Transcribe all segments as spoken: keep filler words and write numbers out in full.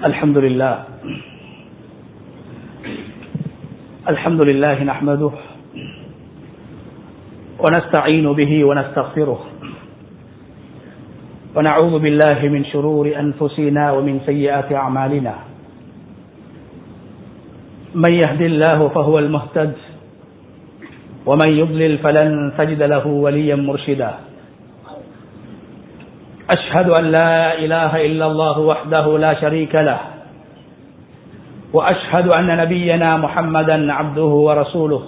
الحمد لله الحمد لله نحمده ونستعين به ونستغفره ونعوذ بالله من شرور أنفسنا ومن سيئات أعمالنا من يهد الله فهو المهتد ومن يضلل فلن تجد له وليا مرشدا أشهد أن لا إله إلا الله وحده لا شريك له وأشهد أن نبينا محمدا عبده ورسوله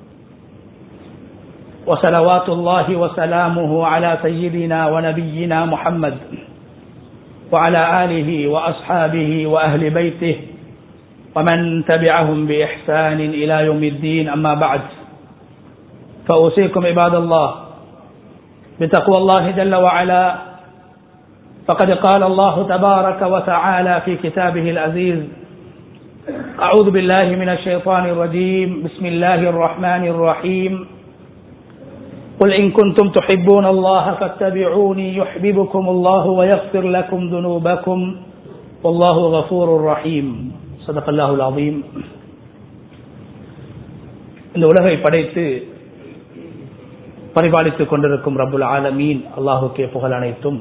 وصلوات الله وسلامه على سيدنا ونبينا محمد وعلى آله وأصحابه وأهل بيته ومن تبعهم بإحسان إلى يوم الدين. أما بعد، فأوصيكم عباد الله بتقوى الله جل وعلا، فقد قال الله تبارك وتعالى في كتابه العزيز: أعوذ بالله من الشيطان الرجيم، بسم الله الرحمن الرحيم، قل إن كنتم تحبون الله فاتبعوني يحببكم الله ويغفر لكم ذنوبكم والله غفور رحيم. صدق الله العظيم. இந்த உலகை படைத்து பரிபாலித்துக் கொண்டிருக்கும் ரப்புல் ஆலமீன் அல்லாஹுக்கே புகழ் அனைத்தும்.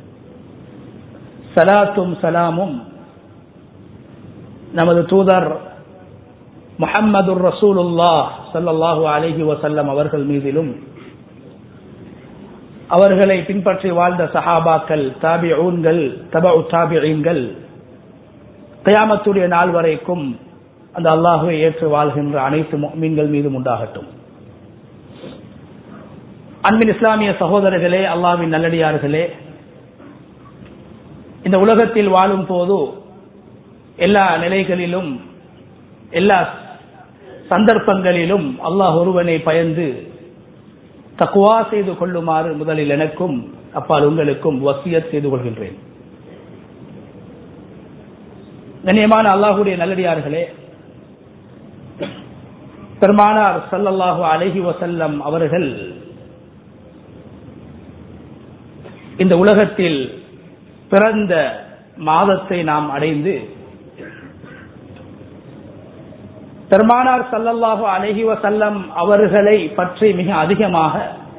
சலாத்தும் சலாமும் நமது தூதர் முஹம்மதுர் ரசூலுல்லாஹ் ஸல்லல்லாஹு அலைஹி வஸல்லம் அவர்கள் மீதிலும், அவர்களை பின்பற்றி வாழ்ந்த சஹாபாக்கள், தாபிஊன்கள், தபஉ தாபிஈன்கள், கியாமத்துடைய நாள் வரைக்கும் அந்த அல்லாஹ்வை ஏற்று வாழ்கின்ற அனைத்து முஃமின்கள் மீதும் உண்டாகட்டும். அன்பின் இஸ்லாமிய சகோதரர்களே, அல்லாஹ்வின் நல்லடியார்களே, இந்த உலகத்தில் வாழும் போது எல்லா நிலைகளிலும் எல்லா சந்தர்ப்பங்களிலும் அல்லாஹ் ஒருவனை பயந்து தக்வா செய்து கொள்ளுமாறு முதலில் எனக்கும் அப்பால் உங்களுக்கும் வசியத் செய்து கொள்கின்றேன். கண்ணியமான அல்லாஹ்வுடைய நல்லடியார்களே, பெருமானார் ஸல்லல்லாஹு அலைஹி வஸல்லம் அவர்கள் இந்த உலகத்தில் பிறந்த மாதத்தை நாம் அடைந்து, பெருமானார் ஸல்லல்லாஹு அலைஹி வஸல்லம் அவர்களை பற்றி மிக அதிகமாக,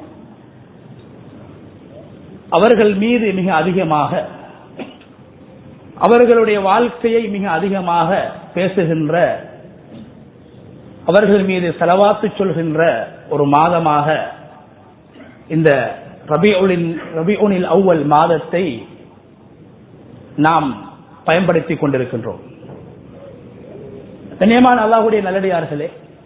அவர்கள் மீது மிக அதிகமாக, அவர்களுடைய வாழ்க்கையை மிக அதிகமாக பேசுகின்ற, அவர்கள் மீது ஸலவாத்து சொல்கின்ற ஒரு மாதமாக இந்த ரபீஉல் ரபீஉல் அவ்வல் மாதத்தை நாம் பயன்படுத்திக் கொண்டிருக்கின்றோம். கண்ணியமான அல்லாஹ்வுடைய நல்லடியார்களே,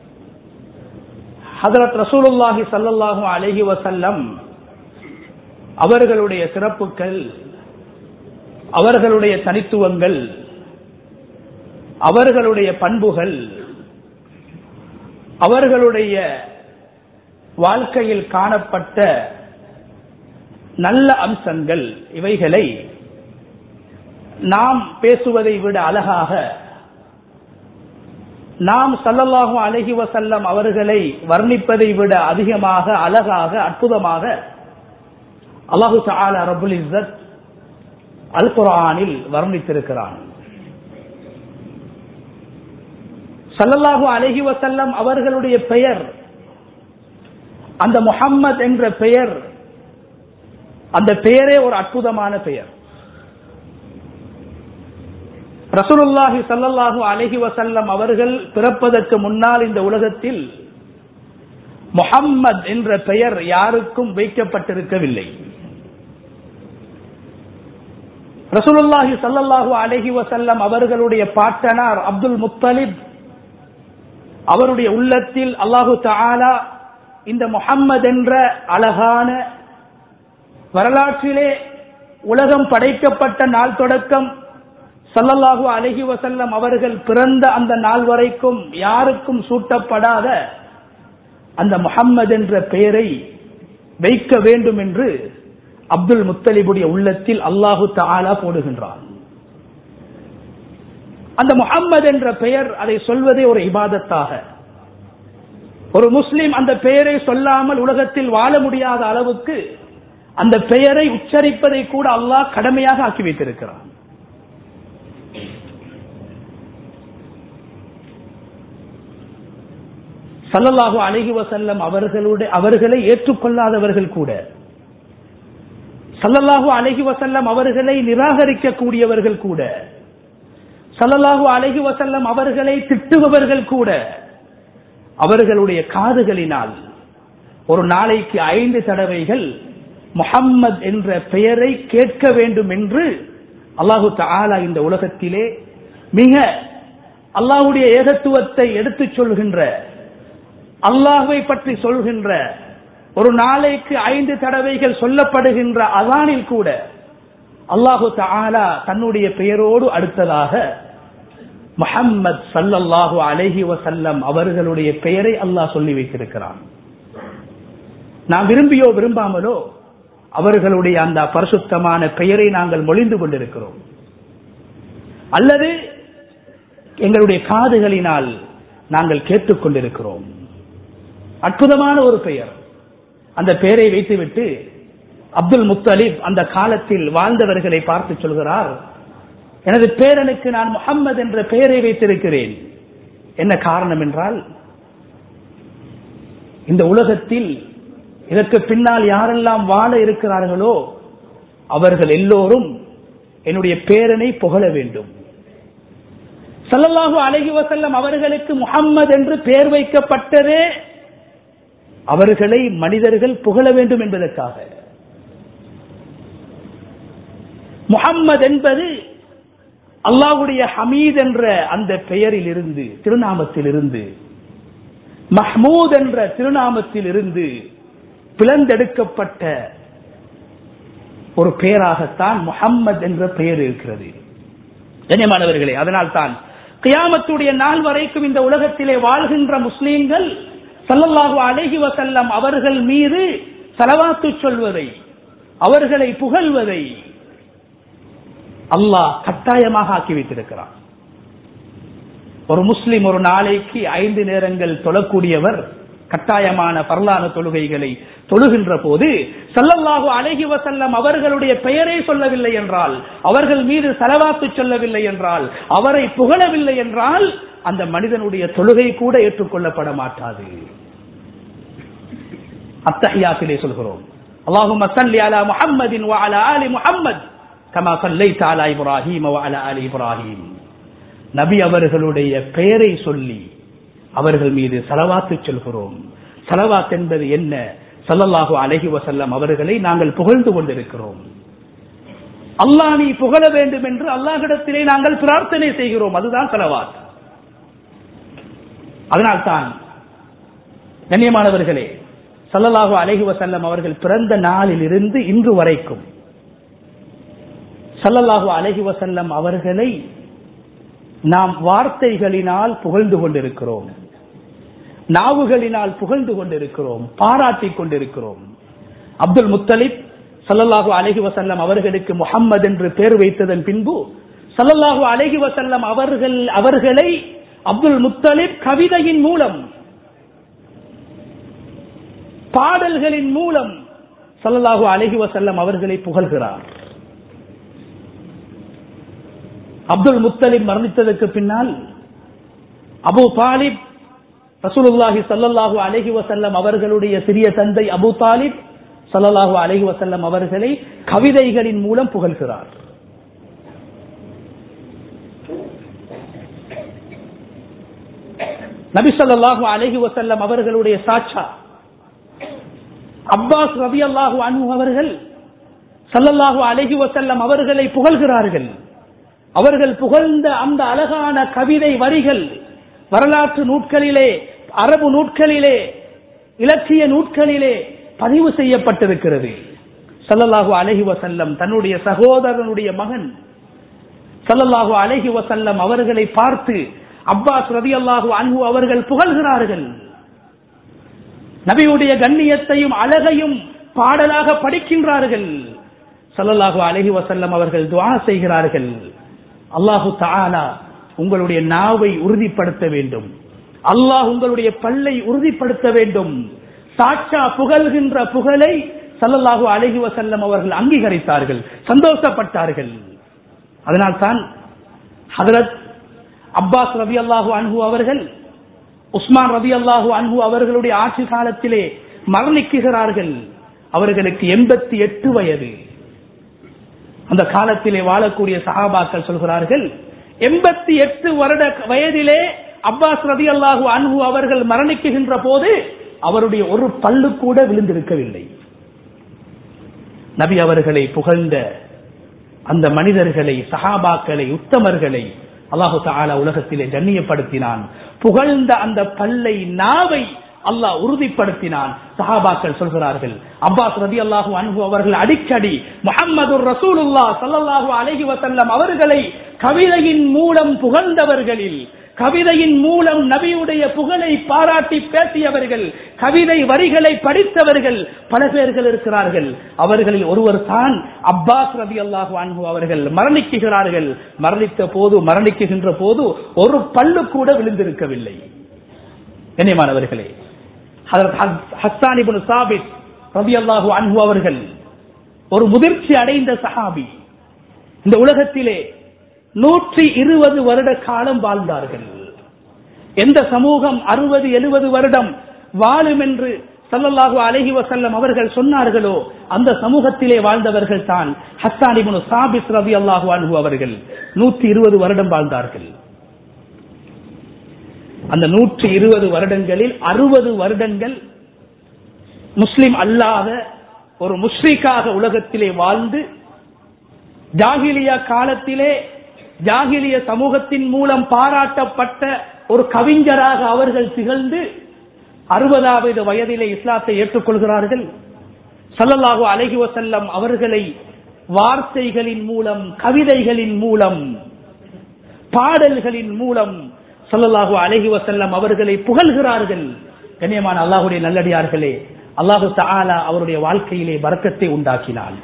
ஹஜ்ரத் ரசூலுல்லாஹி ஸல்லல்லாஹு அலைஹி வஸல்லம் அவர்களுடைய சிறப்புகள், அவர்களுடைய தனித்துவங்கள், அவர்களுடைய பண்புகள், அவர்களுடைய வாழ்க்கையில் காணப்பட்ட நல்ல அம்சங்கள், இவைகளை நாம் பேசுவதை விட அழகாக, நாம் ஸல்லல்லாஹு அலைஹி வஸல்லம் அவர்களை வர்ணிப்பதை விட அதிகமாக, அழகாக, அற்புதமாக அல்லாஹு தஆலா ரப்புல் இஸ்ஸத் அல் குர்ஆனில் வர்ணித்திருக்கிறான். ஸல்லல்லாஹு அலைஹி வஸல்லம் அவர்களுடைய பெயர், அந்த முஹம்மத் என்ற பெயர், அந்த பெயரே ஒரு அற்புதமான பெயர். ரசூலுல்லாஹி ஸல்லல்லாஹு அலைஹி வஸல்லம் அவர்கள் பிறப்பதற்கு முன்னால் இந்த உலகத்தில் முஹம்மத் என்ற பெயர் யாருக்கும் வைக்கப்பட்டிருக்கவில்லை. ரசூலுல்லாஹி ஸல்லல்லாஹு அலைஹி வஸல்லம் அவர்களுடைய பாட்டனார் அப்துல் முத்தலிப், அவருடைய உள்ளத்தில் அல்லாஹு தஆலா இந்த முஹம்மத் என்ற அழகான, வரலாற்றிலே உலகம் படைக்கப்பட்ட நாள் தொடக்கம் ஸல்லல்லாஹு அலைஹி வஸல்லம் அவர்கள் பிறந்த அந்த நாள் வரைக்கும் யாருக்கும் சூட்டப்படாத அந்த முஹம்மது என்ற பெயரை வைக்க வேண்டும் என்று அப்துல் முத்தலிபுடைய உள்ளத்தில் அல்லாஹு தஆலா போடுகின்றான். அந்த முஹம்மது என்ற பெயர், அதை சொல்வதே ஒரு இபாதத்தாக, ஒரு முஸ்லிம் அந்த பெயரை சொல்லாமல் உலகத்தில் வாழ முடியாத அளவுக்கு அந்த பெயரை உச்சரிப்பதை கூட அல்லாஹ் கடமையாக ஆக்கி வைத்திருக்கிறான். ஸல்லல்லாஹு அலைஹி வஸல்லம் அவர்களுடைய அவர்களை ஏற்றுக்கொள்ளாதவர்கள் கூட, ஸல்லல்லாஹு அலைஹி வஸல்லம் அவர்களை நிராகரிக்க கூடியவர்கள் கூட, ஸல்லல்லாஹு அலைஹி வஸல்லம் அவர்களை திட்டுபவர்கள் கூட அவர்களுடைய காதுகளினால் ஒரு நாளைக்கு ஐந்து தடவைகள் முஹம்மது என்ற பெயரை கேட்க வேண்டும் என்று அல்லாஹு தஆலா இந்த உலகத்திலே மிக அல்லாஹ்வுடைய ஏகத்துவத்தை எடுத்துச் சொல்கின்ற, அல்லாஹ்வை பற்றி சொல்கின்ற, ஒரு நாளைக்கு ஐந்து தடவைகள் சொல்லப்படுகின்ற அஸானில் கூட அல்லாஹு தஆலா தன்னுடைய பெயரோடு அடுத்ததாக முஹம்மது ஸல்லல்லாஹு அலைஹி வஸல்லம் அவர்களுடைய பெயரை அல்லாஹ் சொல்லி வைத்திருக்கிறான். நாம் விரும்பியோ விரும்பாமலோ அவர்களுடைய அந்த பரிசுத்தமான பெயரை நாங்கள் மொழிந்து கொண்டிருக்கிறோம், அல்லது எங்களுடைய காதுகளினால் நாங்கள் கேட்டுக் கொண்டிருக்கிறோம். அற்புதமான ஒரு பெயர். அந்த பெயரை வைத்துவிட்டு அப்துல் முத்தலிப் அந்த காலத்தில் வாழ்ந்தவர்களை பார்த்து சொல்கிறார், எனது பேரனுக்கு நான் முஹம்மது என்ற பெயரை வைத்திருக்கிறேன். என்ன காரணம் என்றால், இந்த உலகத்தில் இதற்கு பின்னால் யாரெல்லாம் வாழ இருக்கிறார்களோ அவர்கள் எல்லோரும் என்னுடைய பேரனை புகழ வேண்டும். ஸல்லல்லாஹு அலைஹி வஸல்லம் அவர்களுக்கு முஹம்மது என்று பெயர் வைக்கப்பட்டதே அவர்களை மனிதர்கள் புகழ வேண்டும் என்பதற்காக. முஹம்மது என்பது அல்லாஹ்வுடைய ஹமீத் என்ற அந்த பெயரில் இருந்து, திருநாமத்தில் இருந்து, மஹ்மூத் என்ற திருநாமத்தில் இருந்து பிளந்தெடுக்கப்பட்ட ஒரு பெயராகத்தான் முஹம்மது என்ற பெயர் இருக்கிறது. கண்ணியமானவர்களே, அதனால் தான் கியாமத்துடைய நாள் வரைக்கும் இந்த உலகத்திலே வாழ்கின்ற முஸ்லீம்கள் ஸல்லல்லாஹு அலைஹி வஸல்லம் அவர்கள் மீது ஸலவாத்து சொல்வதை, அவர்களை புகழ்வதை அல்லாஹ் கட்டாயமாக ஆக்கி வைத்திருக்கிறார். ஒரு முஸ்லிம் ஒரு நாளைக்கு ஐந்து நேரங்கள் தொழக்கூடியவர் கட்டாயமான பரலான தொழுகைகளை தொழுகின்ற போது ஸல்லல்லாஹு அலைஹி வஸல்லம் அவர்களுடைய பெயரை சொல்லவில்லை என்றால், அவர்கள் மீது ஸலவாத்து சொல்லவில்லை என்றால், அவரை புகழவில்லை என்றால் அந்த மனிதனுடைய தொழுகை கூட ஏற்றுக்கொள்ளப்பட மாட்டாது. அத்தஹியாத்திலே சொல்கிறோம், அல்லாஹும்ம ஸல்லி அலா முஹம்மதின் வ அலா ஆலி முஹம்மத் கமா ஸல்லைத அலா இப்ராஹீம வ அலா ஆலி இப்ராஹீம். நபி அவர்களுடைய பெயரை சொல்லி அவர்கள் மீது ஸலவாத்து சொல்கிறோம். ஸலவாத் என்பது என்ன? ஸல்லல்லாஹு அலைஹி வஸல்லம் அவர்களை நாங்கள் புகழ்ந்து கொண்டிருக்கிறோம். அல்லாஹ் நீ புகழ வேண்டும் என்று அல்லாஹ்விடத்திலே நாங்கள் பிரார்த்தனை செய்கிறோம். அதுதான் ஸலவாத். அதனால்தான் கண்ணியமானவர்களே, ஸல்லல்லாஹு அலைஹி வஸல்லம் அவர்கள் பிறந்த நாளில் இருந்து இன்று வரைக்கும் ஸல்லல்லாஹு அலைஹி வஸல்லம் அவர்களை நாம் வார்த்தைகளினால் புகழ்ந்து கொண்டிருக்கிறோம், நாவுகளினால் புகழ்ந்து கொண்டிருக்கிறோம், பாராட்டிக் கொண்டிருக்கிறோம். அப்துல் முத்தலிப் ஸல்லல்லாஹு அலைஹி வஸல்லம் அவர்களுக்கு முஹம்மது என்று பெயர் வைத்ததன் பின்பு ஸல்லல்லாஹு அலைஹி வஸல்லம் அவர்கள் அவர்களை அப்துல் முத்தலிப் கவிதையின் மூலம், பாடல்களின் மூலம் ஸல்லல்லாஹு அலைஹி வஸல்லம் அவர்களை புகழ்கிறார். அப்துல் முத்தலிப் மரணித்ததற்கு பின்னால் அபூ தாலிப் ரசூலுல்லாஹி ஸல்லல்லாஹு அலைஹி வஸல்லம் அவர்களுடைய சிறிய தந்தை அபூ தாலிப் ஸல்லல்லாஹு அலைஹி வஸல்லம் அவர்களை கவிதைகளின் மூலம் புகழ்கிறார். நபி ஸல்லல்லாஹு அலைஹி வஸல்லம் அவர்களுடைய சாட்சா அப்பாஸ் ரலியல்லாஹு அன்ஹு அவர்கள் ஸல்லல்லாஹு அலைஹி வஸல்லம் அவர்களை புகழ்கிறார்கள். அவர்கள் புகழ்ந்த அந்த அழகான கவிதை வரிகள் வரலாற்று நூட்களிலே, அரபு நூட்களிலே, இலக்கிய நூட்களிலே பதிவு செய்யப்பட்டிருக்கிறது. ஸல்லல்லாஹு அலைஹி வஸல்லம் தன்னுடைய சகோதரனுடைய மகன் ஸல்லல்லாஹு அலைஹி வஸல்லம் அவர்களை பார்த்து அப்பாஸ் ரலியல்லாஹு அன்ஹு அவர்கள் புகழ்கிறார்கள். நபியுடைய கண்ணியத்தையும் அழகையும் பாடலாக படிக்கின்றார்கள். ஸல்லல்லாஹு அலைஹி வஸல்லம் அவர்கள் துஆ செய்கிறார்கள், அல்லாஹு தஆலா உங்களுடைய நாவை உறுதிப்படுத்த வேண்டும், அல்லாஹ் உங்களுடைய பல்லை உறுதிப்படுத்த வேண்டும். சாட்சா புகழ்கின்ற புகழை ஸல்லல்லாஹு அலைஹி வஸல்லம் அவர்கள் அங்கீகரித்தார்கள், சந்தோஷப்பட்டார்கள். அதனால் தான் ஹஜ்ரத் அப்பாஸ் ரலியல்லாஹு அன்ஹு அவர்கள் உஸ்மான் ரலியல்லாஹு அன்ஹு அவர்களுடைய ஆட்சி காலத்திலே மரணிக்குகிறார்கள். அவர்களுக்கு எண்பத்தி எட்டு வயது. அந்த காலத்திலே வாழக்கூடிய சஹாபாக்கள் சொல்கிறார்கள், எண்பத்தி எட்டு வருட வயதிலே அப்பாஸ் ரலியல்லாஹு அன்ஹு அவர்கள் மரணிக்குகின்ற போது அவருடைய ஒரு பல்லு கூட விழுந்திருக்கவில்லை. நபி அவர்களை புகழ்ந்த அந்த மனிதர்களை, சஹாபாக்களை, உத்தமர்களை அல்லாஹு தஆலா உலகத்திலே கண்ணியப்படுத்தினான். புகழ்ந்த அந்த பல்லை, நாவை அல்லாஹ் உறுதிப்படுத்தினான். சஹாபாக்கள் சொல்கிறார்கள், அப்பாஸ் ரலியல்லாஹு அன்ஹு அவர்கள் அடிக்கடி முஹம்மதுர் ரசூலுல்லாஹ் ஸல்லல்லாஹு அலைஹி வஸல்லம் அவர்களை கவிதையின் மூலம் புகழ்ந்தவர்களில், கவிதையின் மூலம் நபியுடைய புகழை பாராட்டி பேசியவர்கள், கவிதை வரிகளை படித்தவர்கள் பல பேர்கள் இருக்கிறார்கள். அவர்களில் ஒருவர் தான் அப்பாஸ் ரலியல்லாஹு அன்ஹு அவர்கள். மரணிக்குகிறார்கள். மரணித்த போது மரணிக்குகின்ற போது ஒரு பல்லு கூட விழுந்திருக்கவில்லை. கண்ணியமானவர்களே, ஹஜ்ரத் ஹஸ்ஸான் இப்னு சாபித் ரலியல்லாஹு அன்ஹு அவர்கள் ஒரு முதிர்ச்சி அடைந்த சஹாபி. இந்த உலகத்திலே நூற்றி இருபது வருட காலம் வாழ்ந்தார்கள். எந்த சமூகம் அறுபது எழுபது வருடம் வாழும் என்று ஸல்லல்லாஹு அலைஹி வஸல்லம் அவர்கள் சொன்னார்களோ அந்த சமூகத்திலே வாழ்ந்தவர்கள் தான் ஹஸ்ஸான் இப்னு சாபித் ரலியல்லாஹு அன்ஹு அவர்கள். நூற்றி இருபது வருடம் வாழ்ந்தார்கள். அந்த நூற்றி இருபது வருடங்களில் அறுபது வருடங்கள் முஸ்லிம் அல்லாத ஒரு முஷ்ரிக்காக உலகத்திலே வாழ்ந்து, ஜாகிலியா காலத்திலே ஜாகிலிய சமூகத்தின் மூலம் பாராட்டப்பட்ட ஒரு கவிஞராக அவர்கள் திகழ்ந்து அறுபதாவது வயதிலே இஸ்லாத்தை ஏற்றுக்கொள்கிறார்கள். ஸல்லல்லாஹு அலைஹி வஸல்லம் அவர்களை வார்த்தைகளின் மூலம், கவிதைகளின் மூலம், பாடல்களின் மூலம் ஸல்லல்லாஹு அலைஹி வஸல்லம் அவர்களை புகழ்கிறார்கள். கண்ணியமான அல்லாஹ்வுடைய நல்லடியார்களே, அல்லாஹு தஆலா அவருடைய வாழ்க்கையிலே பரக்கத்தை உண்டாக்கினான்.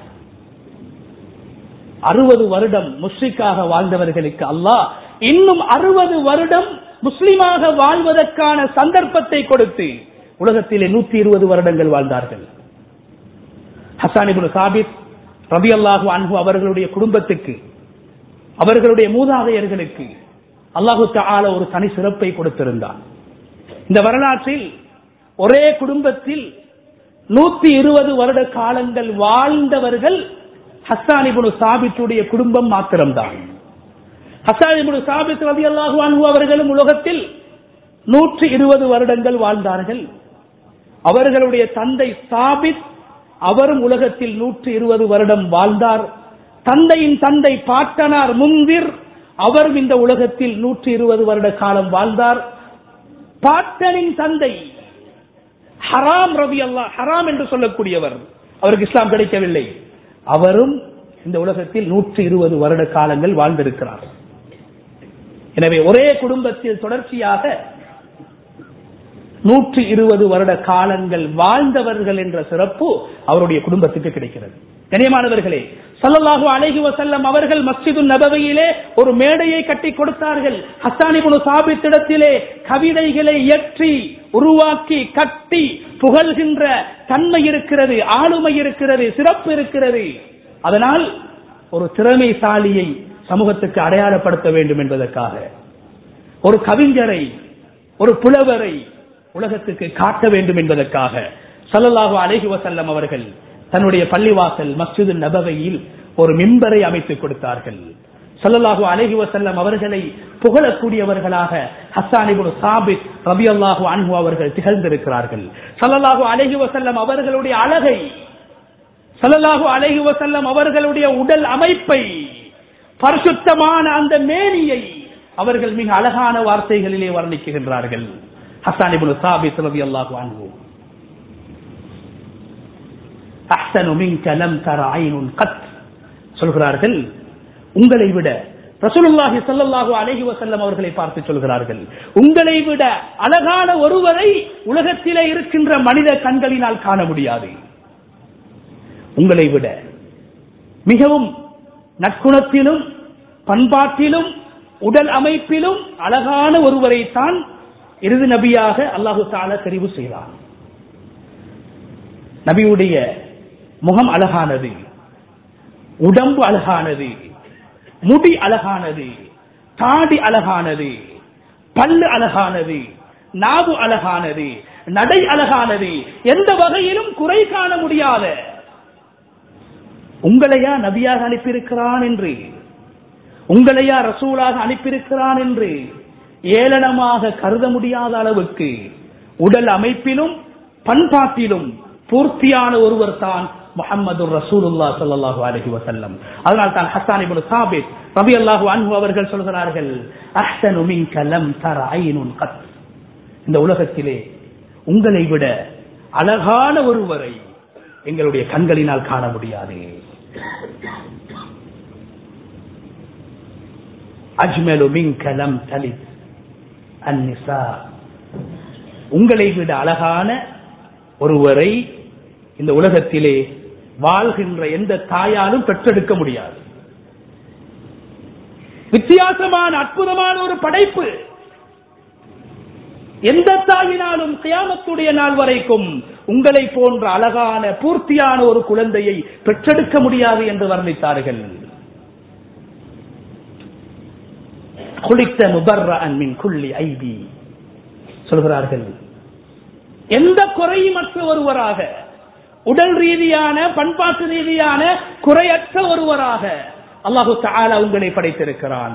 அறுபது வருடம் முஸ்லிக்காக வாழ்ந்தவர்களுக்கு அல்லாஹ் இன்னும் அறுபது வருடம் முஸ்லிமாக வாழ்வதற்கான சந்தர்ப்பத்தை கொடுத்து உலகத்திலே நூற்றி இருபது வருடங்கள் வாழ்ந்தார்கள். ஹஸ்ஸான் இப்னு சாபித் ரலியல்லாஹு அன்ஹு அவர்களுடைய குடும்பத்துக்கு, அவர்களுடைய மூதாதையர்களுக்கு அல்லாஹு தஆலா ஒரு தனி சிறப்பை கொடுத்திருந்தான். இந்த வரலாற்றில் ஒரே குடும்பத்தில் நூற்றி இருபது வருட காலங்கள் வாழ்ந்தவர்கள் ஹஸ்ஸான் இப்னு சாபித்துடைய குடும்பம் மாத்திரம்தான். ஹஸ்ஸான் இப்னு சாபித் ரலியல்லாஹு அன்ஹு அவர்களும் உலகத்தில் நூற்றி இருபது வருடங்கள் வாழ்ந்தார்கள். அவர்களுடைய தந்தை சாபித், அவரும் உலகத்தில் நூற்றி இருபது வருடம் வாழ்ந்தார். தந்தையின் தந்தை பாட்டனார் முன்திர், அவரும் இந்த உலகத்தில் நூற்றி இருபது வருட காலம் வாழ்ந்தார். பாட்டனின் தந்தை ஹராம் ரலியல்லாஹு ஹராம் என்று சொல்லக்கூடியவர், அவருக்கு இஸ்லாம் கிடைக்கவில்லை, அவரும் இந்த உலகத்தில் நூற்றி இருபது வருட காலங்கள் வாழ்ந்திருக்கிறார். எனவே ஒரே குடும்பத்தில் தொடர்ச்சியாக நூற்றி இருபது வருட காலங்கள் வாழ்ந்தவர்கள் என்ற சிறப்பு அவருடைய குடும்பத்துக்கு கிடைக்கிறது. கண்ணியமானவர்களே, ஸல்லல்லாஹு அலைஹி வஸல்லம் அவர்கள் மஸ்ஜிது நபவியிலே ஒரு மேடையை கட்டி கொடுத்தார்கள். ஹஸ்ஸான் இப்னு சாபித் இடத்திலே கவிதைகளை இயற்றி உருவாக்கி கட்டி புகழ்கின்ற தன்மை இருக்கிறது, ஆளுமை இருக்கிறது, சிறப்பு இருக்கிறது. அதனால் ஒரு திறமைசாலியை சமூகத்துக்கு அடையாளப்படுத்த வேண்டும் என்பதற்காக, ஒரு கவிஞரை, ஒரு புலவரை உலகத்துக்கு காட்ட வேண்டும் என்பதற்காக ஸல்லல்லாஹு அலைஹி வஸல்லம் அவர்கள் தன்னுடைய பள்ளிவாசல் மஸ்ஜிது நபவியில் ஒரு மிம்பரை அமைத்துக் கொடுத்தார்கள். ஸல்லல்லாஹு அலைஹி வஸல்லம் அவர்களை புகழக்கூடியவர்களாக ஹஸ்ஸான் இப்னு சாபித் ரலியல்லாஹு அன்ஹு அவர்கள் திகழ்ந்திருக்கிறார்கள். ஸல்லல்லாஹு அலைஹி வஸல்லம் அவர்களுடைய அழகை, ஸல்லல்லாஹு அலைஹி வஸல்லம் அவர்களுடைய உடல் அமைப்பை, பரிசுத்தமான அந்த மேனியை அவர்கள் மிக அழகான வார்த்தைகளிலே வர்ணிக்கின்றார்கள். ஹஸ்ஸான் இப்னு சாபித் ரலியல்லாஹு அன்ஹு, அஹ்ஸனு மின்க லம் தர ஐனுன் கத் சொல்கிறார்கள், உங்களை விட, ரசூலுல்லாஹி ஸல்லல்லாஹு அலைஹி வஸல்லம் அவர்களை பார்த்து சொல்கிறார்கள், உங்களை விட அழகான ஒருவரை உலகத்திலே இருக்கின்ற மனித கண்களினால் காண முடியாது. உங்களை விட மிகவும் நற்குணத்திலும் பண்பாட்டிலும் உடல் அமைப்பிலும் அழகான ஒருவரை தான் இறுதி நபியாக அல்லாஹு தஆலா தெரிவு செய்தார். நபியுடைய முகம் அழகானது, உடம்பு அழகானது, முடி அழகானது, தாடி அழகானது, பல்லு அழகானது, நாவு அழகானது, நடை அழகானது, எந்த வகையிலும் குறை காண முடியாத உங்களையா நபியாக அனுப்பியிருக்கிறான் என்று, உங்களையா ரசூலாக அனுப்பியிருக்கிறான் என்று ஏளனமாக கருத முடியாத அளவுக்கு உடல் அமைப்பிலும் பண்பாட்டிலும் பூர்த்தியான ஒருவர் தான் முஹம்மது ரசூலுல்லாஹ் ஸல்லல்லாஹு அலைஹி வஸல்லம். அதனால் தான் ஹஸ்ஸான் இப்னு சாபித் ரலியல்லாஹு அன்ஹு அவர்கள் சொல்கிறார்கள், அஹ்ஸனு மின்க லம் தர ஐனுன் கத். இந்த உலகத்திலே உங்களை விட அழகான ஒருவரை எங்களுடைய கண்களினால் காண முடியாது. அஜ்மலு மின்க லம் தலித் அன்னிசா. உங்களை விட அழகான ஒருவரை இந்த உலகத்திலே வாழ்கின்ற எந்த தாயாலும் பெற்றெடுக்க முடியாது. வித்தியாசமான அற்புதமான ஒரு படைப்பு. எந்த தாயினாலும் கியாமத்துடைய நாள் வரைக்கும் உங்களை போன்ற அழகான பூர்த்தியான ஒரு குழந்தையை பெற்றெடுக்க முடியாது என்று வர்ணித்தார்கள். குளித்த முபர்ரஅன் மின் குல்லி ஐபி சொல்கிறார்கள், எந்த குறையுமற்ற ஒருவராக, உடல் ரீதியான பண்பாட்டு ரீதியான குறையற்ற ஒருவராக அல்லாஹு தஆலா உங்களை படைத்திருக்கிறான்.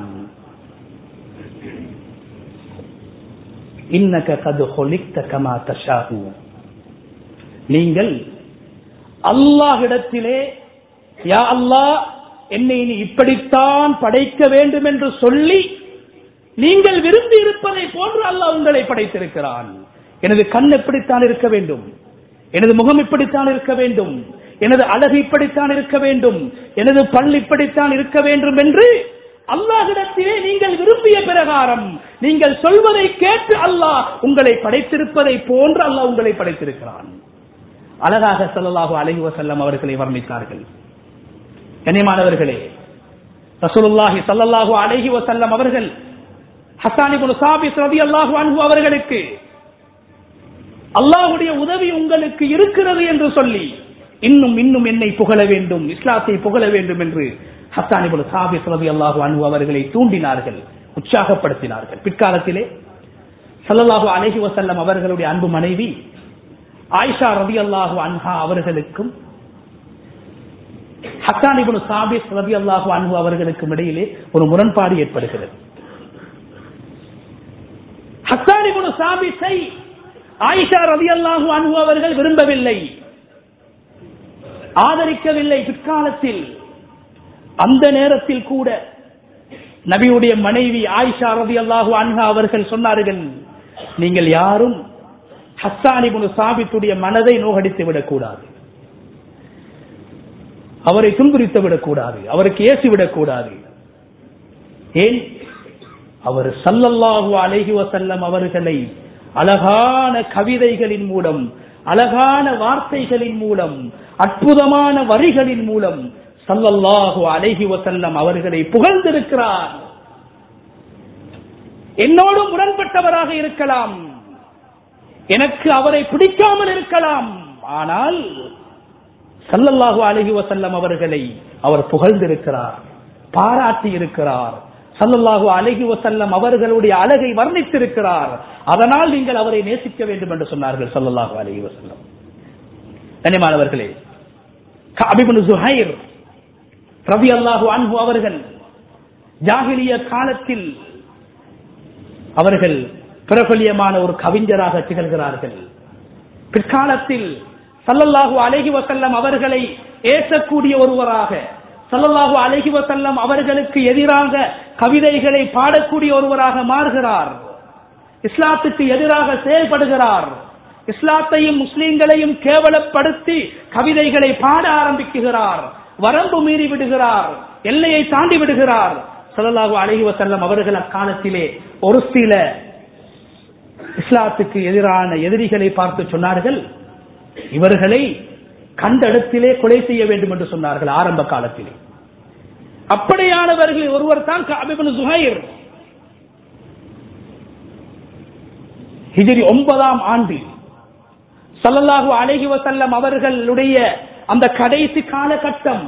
இன்னக கத் குலிக்த கமா தஷாஉ. நீங்கள் அல்லாஹ்விடத்திலே யா அல்லாஹ் என்னை நீ இப்படித்தான் படைக்க வேண்டும் என்று சொல்லி நீங்கள் விரும்பி இருப்பதை போன்று அல்லாஹ் உங்களை படைத்திருக்கிறான். எனது கண் எப்படித்தான் இருக்க வேண்டும், எனது முகம் இப்படித்தான் இருக்க வேண்டும், எனது அழகு இப்படித்தான் இருக்க வேண்டும், எனது பல் இப்படித்தான் இருக்க வேண்டும் என்று அல்லாஹ்விடத்திலே நீங்கள் விரும்பிய பிரகாரம் நீங்கள் சொல்வதை கேட்டு அல்லாஹ் உங்களை படைத்திருப்பதை போன்று அல்லாஹ் உங்களை படைத்திருக்கிறான். அழகாக ஸல்லல்லாஹு அலைஹி வஸல்லம் அவர்களை வர்ணித்தார்கள். கண்ணியமானவர்களே, ரசூலுல்லாஹி ஸல்லல்லாஹு அலைஹி வஸல்லம் அவர்கள் ஹஸ்ஸான் இப்னு சாபித் ரலியல்லாஹு அன்ஹு அவர்களுக்கு அல்லாஹ்வுடைய உதவி உங்களுக்கு இருக்கிறது என்று சொல்லி இன்னும் இன்னும் என்னை புகழ வேண்டும், இஸ்லாத்தை புகழ வேண்டும் என்று ஹஸ்ஸான் இப்னு சாபித் ரலியல்லாஹு அன்ஹு அவர்களை தூண்டினார்கள், உற்சாகப்படுத்தினார்கள். பிற்காலத்திலே ஸல்லல்லாஹு அலைஹி வஸல்லம் அவர்களுடைய அன்பு மனைவி ஆயிஷா ரலியல்லாஹு அன்ஹா அவர்களுக்கும் ஹஸ்ஸான் இப்னு சாபித் ரலியல்லாஹு அன்ஹு அவர்களுக்கும் இடையிலே ஒரு முரண்பாடு ஏற்படுகிறது. ஹஸ்ஸான் இப்னு சாபித்தை ஆயிஷா ரலியல்லாஹு அன்ஹு அவர்கள் விரும்பவில்லை, ஆதரிக்கவில்லை. பிற்காலத்தில் அந்த நேரத்தில் கூட நபியுடைய மனைவி ஆயிஷா ரலியல்லாஹு அன்ஹா அவர்கள் சொன்னார்கள், நீங்கள் யாரும் ஹஸ்ஸான் இப்னு சாபித்துடைய மனதை நோகடித்து விடக்கூடாது, அவரை துன்புறுத்தி விடக்கூடாது, அவருக்கு ஏசிவிடக் கூடாது. ஏன்? அவர் ஸல்லல்லாஹு அலைஹி வஸல்லம் அவர்களை அழகான கவிதைகளின் மூலம், அழகான வார்த்தைகளின் மூலம், அற்புதமான வரிகளின் மூலம் ஸல்லல்லாஹு அலைஹி வஸல்லம் அவர்களை புகழ்ந்திருக்கிறார். என்னோடு முரண்பட்டவராக இருக்கலாம், எனக்கு அவரை பிடிக்காமல் இருக்கலாம், ஆனால் ஸல்லல்லாஹு அலைஹி வஸல்லம் அவர்களை அவர் புகழ்ந்திருக்கிறார், பாராட்டி இருக்கிறார். ஸல்லல்லாஹு அலைஹி வஸல்லம் அவர்களுடைய அழகை வர்ணித்திருக்கிறார். அதனால் நீங்கள் அவரை நேசிக்க வேண்டும் என்று சொன்னார்கள் ஸல்லல்லாஹு அலைஹி வஸல்லம். கண்ணியமானவர்களே, கஅப் இப்னு ஸுஹைர் ரலியல்லாஹு அன்ஹு அவர்கள் ஜாஹிலிய காலத்தில் அவர்கள் பிரபல்யமான ஒரு கவிஞராக திகழ்கிறார்கள். பிற்காலத்தில் ஸல்லல்லாஹு அலைஹி வஸல்லம் அவர்களை ஏசக்கூடிய ஒருவராக, ஸல்லல்லாஹு அலைஹி வஸல்லம் அவர்களுக்கு எதிராக கவிதைகளை பாடக்கூடிய ஒருவராக மாறுகிறார். இஸ்லாத்துக்கு எதிராக செயல்படுகிறார். இஸ்லாத்தையும் முஸ்லிம்களையும் கேவலப்படுத்தி கவிதைகளை பாட ஆரம்பிக்கிறார். வரம்பு மீறி விடுகிறார், எல்லையை தாண்டி விடுகிறார். ஸல்லல்லாஹு அலைஹி வஸல்லம் அவர்கள் அக்காலத்திலே ஒரு சில இஸ்லாத்துக்கு எதிரான எதிரிகளை பார்த்து சொன்னார்கள், இவர்களை கண்ட இடத்திலே கொலை செய்ய வேண்டும் என்று சொன்னார்கள் ஆரம்ப காலத்திலே. அப்படியானவர்கள் ஒருவர் தான் கஅப் இப்னு ஸுஹைர். ஹிஜ்ரி ஒன்பதாம் ஆண்டு ஸல்லல்லாஹு அலைஹி வஸல்லம் அவர்களுடைய அந்த கடைசி காலகட்டம்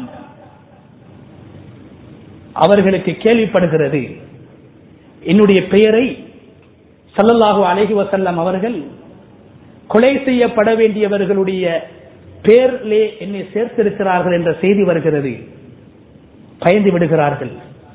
அவர்களுக்கு கேள்விப்படுகிறது. என்னுடைய பெயரை ஸல்லல்லாஹு அலைஹி வஸல்லம் அவர்கள் கொலை செய்யப்பட வேண்டியவர்களுடைய பேரிலே என்னை சேர்த்திருக்கிறார்கள் என்ற செய்தி வருகிறது. பயந்து விடுகிறார்கள்.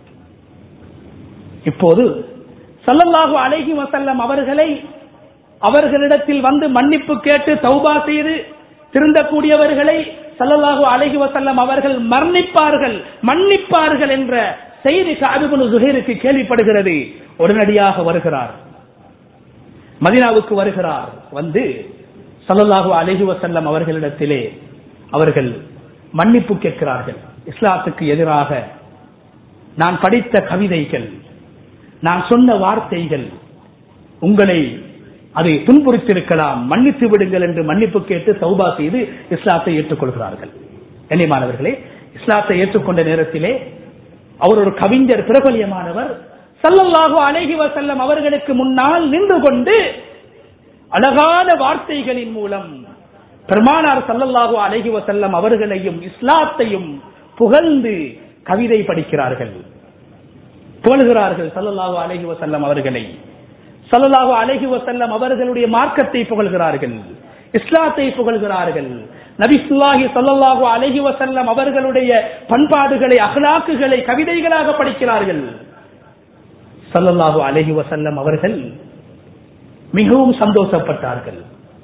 இப்போது ஸல்லல்லாஹு அலைஹி வஸல்லம் அவர்களை அவர்களிடத்தில் வந்து மன்னிப்பு கேட்டு தௌபா செய்து திருந்தக்கூடியவர்களை ஸல்லல்லாஹு அலைஹி வஸல்லம் அவர்கள் மன்னிப்பார்கள் மன்னிப்பார்கள் என்ற செய்தி கஅப் இப்னு ஸுஹைருக்கு கேள்விப்படுகிறது. உடனடியாக வருகிறார், மதீனாவுக்கு வருகிறார். வந்து ஸல்லல்லாஹு அலைஹி வஸல்லம் அவர்களிடத்திலே அவர்கள் மன்னிப்பு கேட்கிறார்கள். இஸ்லாத்துக்கு எதிராக நான் படித்த கவிதைகள், நான் சொன்ன வார்த்தைகள் உங்களை அதை துன்புறுத்திருக்கலாம், மன்னித்து விடுங்கள் என்று மன்னிப்பு கேட்டு தௌபா செய்து இஸ்லாத்தை ஏற்றுக்கொள்கிறார்கள். கண்ணியமானவர்களே, இஸ்லாத்தை ஏற்றுக்கொண்ட நேரத்திலே அவர் ஒரு கவிஞர், பிரபல்யமானவர். ஸல்லல்லாஹு அலைஹி வஸல்லம் அவர்களுக்கு முன்னால் நின்று கொண்டு அழகான வார்த்தைகளின் மூலம் பெருமானார் ஸல்லல்லாஹு அலைஹி வஸல்லம் அவர்களையும் இஸ்லாத்தையும் புகழ்ந்து கவிதை படிக்கிறார்கள், புகழ்கிறார்கள். ஸல்லல்லாஹு அலைஹி வஸல்லம் அவர்களை, ஸல்லல்லாஹு அலைஹி வஸல்லம் அவர்களுடைய மார்க்கத்தை புகழ்கிறார்கள், இஸ்லாத்தை புகழ்கிறார்கள். நபி ஸல்லல்லாஹு அலைஹி வஸல்லம் அவர்களுடைய பண்பாடுகளை, அக்லாக்குகளை கவிதைகளாக படிக்கிறார்கள். ஸல்லல்லாஹு அலைஹி வஸல்லம் அவர்கள் மிகவும் சந்தோஷப்பட்டார்கள்,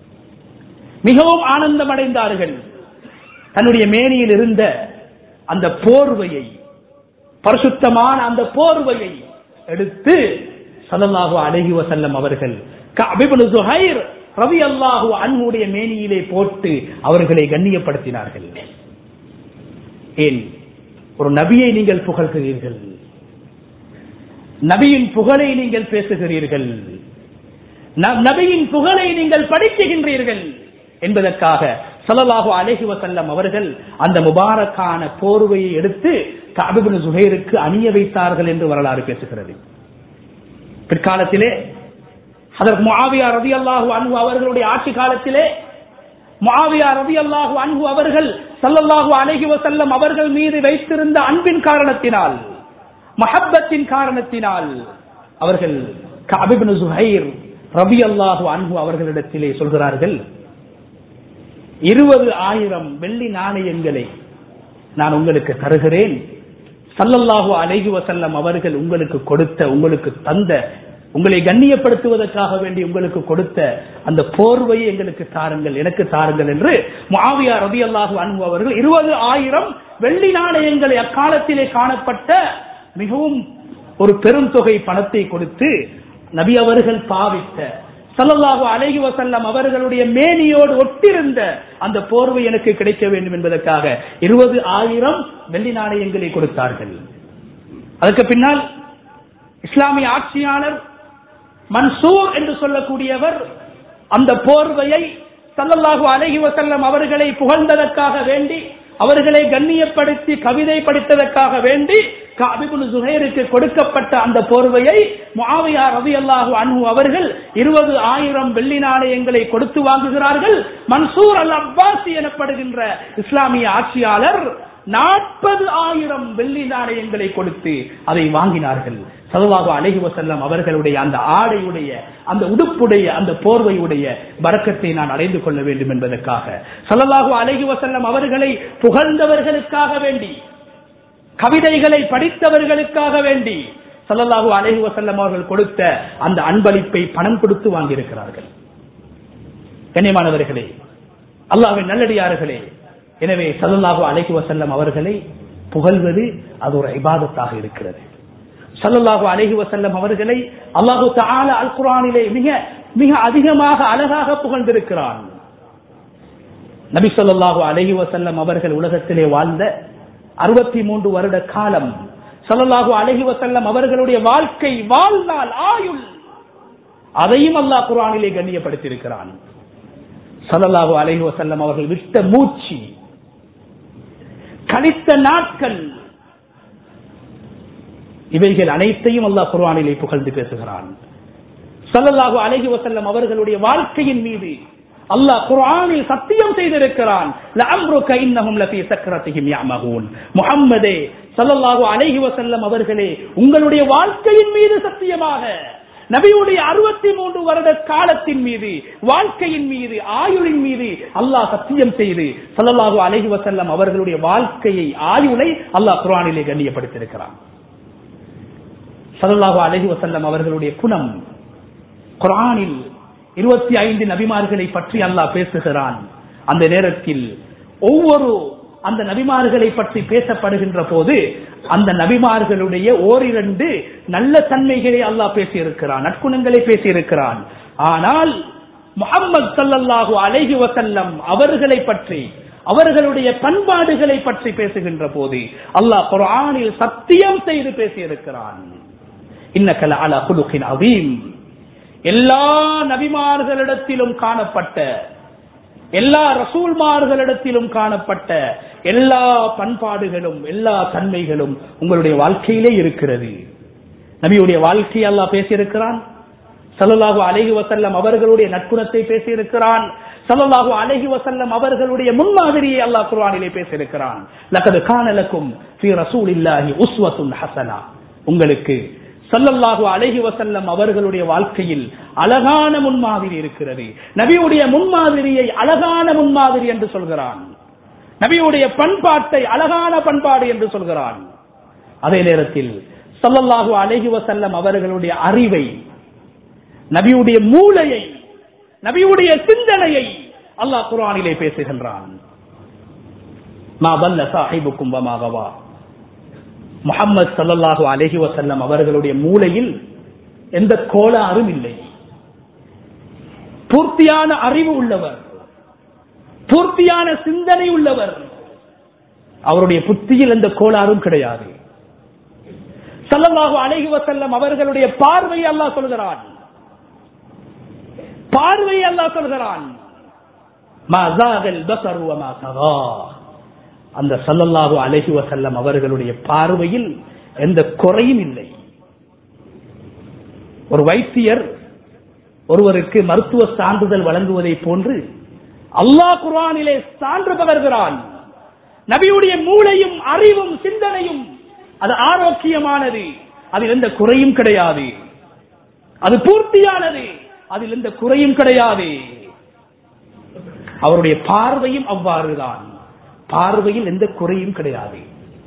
மிகவும் ஆனந்தம் அடைந்தார்கள். தன்னுடைய மேனியில் இருந்த அந்த போர்வையை, பரிசுத்தமான அந்த போர்வையை எடுத்து ஸல்லல்லாஹு அலைஹி வஸல்லம் அவர்கள் கஅப் இப்னு ஸுஹைர் ரலியல்லாஹு அன்ஹுடைய மேனியிலே போட்டு அவர்களை கண்ணியப்படுத்தினார்கள். ஏன் ஒரு நபியை நீங்கள் புகழ்கிறீர்கள், நபியின் புகழை நீங்கள் பேசுகிறீர்கள், நபியின் புகழை நீங்கள் படிக்குகின்றீர்கள் என்பதற்காக ஸல்லல்லாஹு அலைஹி வஸல்லம் அவர்கள் அந்த முபாரக்கான போர்வையை எடுத்து கஅப் இப்னு ஸுஹைருக்கு அணிய வைத்தார்கள் என்று வரலாறு பேசுகிறது. பிற்காலத்திலே ஹஜ்ரத் முஆவியா ரலியல்லாஹு அன்ஹு அவர்களுடைய ஆட்சி காலத்திலே முஆவியா ரலியல்லாஹு அன்ஹு அவர்கள் ஸல்லல்லாஹு அலைஹி வஸல்லம் அவர்கள் மீது வைத்திருந்த அன்பின் காரணத்தினால், மஹப்பத்தின் காரணத்தினால் அவர்கள் கஅப் இப்னு ஸுஹைர் ரலியல்லாஹு அன்ஹு அவர்களிடத்திலே சொல்கிறார்கள், இருபது ஆயிரம் வெள்ளி நாணயங்களை நான் உங்களுக்கு தருகிறேன், ஸல்லல்லாஹு அலைஹி வஸல்லம் அவர்கள் உங்களுக்கு கொடுத்த, உங்களுக்கு தந்த, உங்களை கண்ணியப்படுத்துவதற்காக வேண்டி உங்களுக்கு கொடுத்த அந்த போர்வையை எங்களுக்கு தாருங்கள், எனக்கு தாருங்கள் என்று முஆவியா ரலியல்லாஹு அன்ஹு அவர்கள் இருபது ஆயிரம் வெள்ளி நாணயங்களை, அக்காலத்திலே காணப்பட்ட மிகவும் ஒரு பெரும் தொகை பணத்தை கொடுத்து நபி அவர்கள் பாவித்த, ஸல்லல்லாஹு அலைஹி வஸல்லம் அவர்களுடைய மேனியோடு ஒட்டிருந்த அந்த போர்வை எனக்கு கிடைக்க வேண்டும் என்பதற்காக இருபது ஆயிரம் வெள்ளி நாணயங்களை கொடுத்தார்கள். அதற்கு பின்னால் இஸ்லாமிய ஆட்சியாளர் மன்சூர் என்று சொல்லக்கூடியவர் அந்த போர்வையை ஸல்லல்லாஹு அலைஹி வஸல்லம் அவர்களை புகழ்ந்ததற்காக வேண்டி, அவர்களை கண்ணியப்படுத்தி கவிதை படித்ததற்காக வேண்டி கஅப் இப்னு ஸுஹைருக்கு கொடுக்கப்பட்ட அந்த போர்வையை முஆவியா ரலியல்லாஹு அன்ஹு அவர்கள் இருபது ஆயிரம் வெள்ளி நாணயங்களை கொடுத்து வாங்குகிறார்கள். மன்சூர் அல் அப்பாசி எனப்படுகின்ற இஸ்லாமிய ஆட்சியாளர் நாற்பது ஆயிரம் வெள்ளி நாணயங்களை கொடுத்து அதை வாங்கினார்கள். ஸல்லல்லாஹு அலைஹி வஸல்லம் அவர்களுடைய அந்த ஆடையுடைய, அந்த உடுப்புடைய, அந்த போர்வையுடைய பரக்கத்தை நான் அடைந்து கொள்ள வேண்டும் என்பதற்காக, ஸல்லல்லாஹு அலைஹி வஸல்லம் அவர்களை புகழ்ந்தவர்களுக்காக வேண்டி, கவிதைகளை படித்தவர்களுக்காக வேண்டி ஸல்லல்லாஹு அலைஹி வஸல்லம் அவர்கள் கொடுத்த அந்த அன்பளிப்பை பணம் கொடுத்து வாங்கியிருக்கிறார்கள். கண்ணியமானவர்களே, அல்லாஹ்வின் நல்லடியார்களே, எனவே ஸல்லல்லாஹு அலைஹி வஸல்லம் அவர்களை புகழ்வது அது ஒரு இபாதத்தாக இருக்கிறது. ஸல்லல்லாஹு அலைஹி வஸல்லம் அவர்களை அல்லாஹு தஆலா அல் குர்ஆனிலே மிக மிக அதிகமாக அழகாக புகழ்ந்திருக்கிறான். நபி ஸல்லல்லாஹு அலைஹி வஸல்லம் அவர்கள் உலகத்திலே வாழ்ந்த அறுபத்தி மூன்று வருட காலம், ஸல்லல்லாஹு அலைஹி வஸல்லம் அவர்களுடைய வாழ்க்கை, வாழ்நாள், ஆயுள், அதையும் அல்லாஹ் குர்ஆனிலே கண்ணியப்படுத்தி இருக்கிறான். ஸல்லல்லாஹு அலைஹி வஸல்லம் அவர்கள் விட்ட மூச்சு, கழித்த நாட்கள், இவைகள் அனைத்தையும் அல்லாஹ் குர்ஆனிலே புகழ்ந்து பேசுகிறான். ஸல்லல்லாஹு அலைஹி வஸல்லம் அவர்களுடைய வாழ்க்கையின் மீது அல்லாஹ் குர்ஆனில் சத்தியம் செய்திருக்கிறான். லஅம்ருக இன்னஹும் லஃபீ சக்ரத்திஹிம் யஅமஹூன். முஹம்மதே ஸல்லல்லாஹு அலைஹி வஸல்லம் அவர்களே, உங்களுடைய வாழ்க்கையின் மீது சத்தியமாக நபியுடைய அறுபத்தி மூன்று வருட காலத்தின் மீது, வாழ்க்கையின் மீது, ஆயுளின் மீது அல்லாஹ் சத்தியம் செய்து ஸல்லல்லாஹு அலைஹி வஸல்லம் அவர்களுடைய வாழ்க்கையை, ஆயுளை அல்லாஹ் குர்ஆனிலே கண்ணியப்படுத்தியிருக்கிறான். ஸல்லல்லாஹு அலைஹி வஸல்லம் அவர்களுடைய குணம், குர்ஆனில் இருபத்தி ஐந்து நபிமார்களை பற்றி அல்லாஹ் பேசுகிறான். அந்த நேரத்தில் ஒவ்வொரு அந்த நபிமார்களை பற்றி பேசப்படுகின்ற போது அந்த நபிமார்களுடைய ஓரிரண்டு நல்ல தன்மைகளை அல்லாஹ் பேசியிருக்கிறான், நற்குணங்களை பேசியிருக்கிறான். ஆனால் முஹம்மது ஸல்லல்லாஹு அலைஹி வஸல்லம் அவர்களை பற்றி, அவர்களுடைய பண்பாடுகளை பற்றி பேசுகின்ற போது அல்லாஹ் குர்ஆனில் சத்தியம் செய்து பேசியிருக்கிறான். இன்னக லஅலா குலுகின் அதீம். எல்லா நபிமார்களிடத்திலும் காணப்பட்ட, எல்லா ரசூல்மார்களிடத்திலும் காணப்பட்ட எல்லா பண்பாடுகளும், எல்லா தன்மைகளும் உங்களுடைய வாழ்க்கையிலே இருக்கிறது. நபியுடைய வாழ்க்கையை அல்லாஹ் பேசியிருக்கிறான். ஸல்லல்லாஹு அலைஹி வஸல்லம் அவர்களுடைய நற்குணத்தை பேசியிருக்கிறான். ஸல்லல்லாஹு அலைஹி வஸல்லம் அவர்களுடைய முன்மாதிரியை அல்லாஹ் குர்ஆனிலே பேசியிருக்கிறான். லகத் கான லக்கும் ஃபீ ரசூலில்லாஹி உஸ்வத்துன் ஹஸனா. உங்களுக்கு ஸல்லல்லாஹு அலைஹி வஸல்லம் அவர்களுடைய வாழ்க்கையில் அழகான முன்மாதிரி இருக்கிறது. நபியுடைய முன்மாதிரியை அழகான முன்மாதிரி என்று சொல்கிறான். நபியுடைய பண்பாட்டை அழகான பண்பாடு என்று சொல்கிறான். அதே நேரத்தில் ஸல்லல்லாஹு அலைஹி வஸல்லம் அவர்களுடைய அறிவை, நபியுடைய மூளையை, நபியுடைய சிந்தனையை அல்லாஹ் குர்ஆனிலே பேசுகின்றான். மா பல்ல சாஹிபுக்கும் வமா கவா. முஹம்மது ஸல்லல்லாஹு அலைஹி வஸல்லம் அவர்களுடைய மூளையில் எந்த கோளாறும் இல்லை. பூர்த்தியான அறிவு உள்ளவர், பூர்த்தியான சிந்தனை உள்ளவர். அவருடைய புத்தியில் எந்த கோளாறும் கிடையாது. ஸல்லல்லாஹு அலைஹி வஸல்லம் அவர்களுடைய பார்வை அல்லாஹ் சொல்கிறான், பார்வை அல்லாஹ் சொல்கிறான். மா ஸாகல் பஸரு வமா தகா. அந்த ஸல்லல்லாஹு அலைஹி வஸல்லம் அவர்களுடைய பார்வையில் எந்த குறையும் இல்லை. ஒரு வைத்தியர் ஒருவருக்கு மருத்துவ சான்றிதழ் வழங்குவதை போன்று அல்லாஹ் குர்ஆனிலே சான்று பகர்கிறான். நபியுடைய மூளையும் அறிவும் சிந்தனையும் அது ஆரோக்கியமானது, அதில் எந்த குறையும் கிடையாது. அது பூர்த்தியானது, அதில் எந்த குறையும் கிடையாது. அவருடைய பார்வையும் அவ்வாறுதான், பார்வையில் எந்த குறையும் கிடையாது.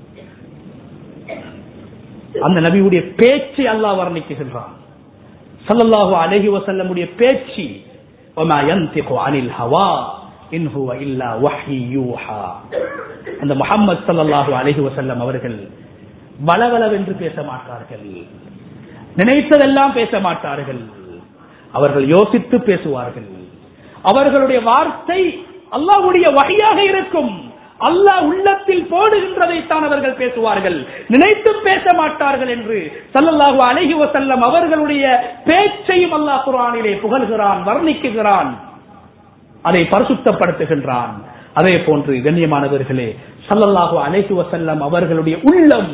அந்த நபியுடைய பேச்சை அல்லாஹ் வர்ணிக்குகின்றான். ஸல்லல்லாஹு அலைஹி வஸல்லமுடைய பேச்சு, வமா யன்திகு அனில் ஹவா இன் ஹுவ இல்லா வஹ்யு யூஹா. அந்த முஹம்மது ஸல்லல்லாஹு அலைஹி வஸல்லம் அவர்கள் வளவளவென்று பேச மாட்டார்கள், நினைத்ததெல்லாம் பேச மாட்டார்கள். அவர்கள் யோசித்து பேசுவார்கள். அவர்களுடைய வார்த்தை அல்லாஹ்வுடைய வஹ்யாக இருக்கும். அல்லாஹ் உள்ளத்தில் போடுகின்றதைத்தான் அவர்கள் பேசுவார்கள், நினைத்து பேச மாட்டார்கள் என்று ஸல்லல்லாஹு அலைஹி வஸல்லம் அவர்களுடைய பேச்சையும் அல்லாஹ் குர்ஆனிலே புகழ்கிறான், வர்ணிக்குகிறான், அதை பரிசுத்தப்படுத்துகின்றான். அதே போன்று கண்ணியமானவர்களே, ஸல்லல்லாஹு அலைஹி வஸல்லம் அவர்களுடைய உள்ளம்,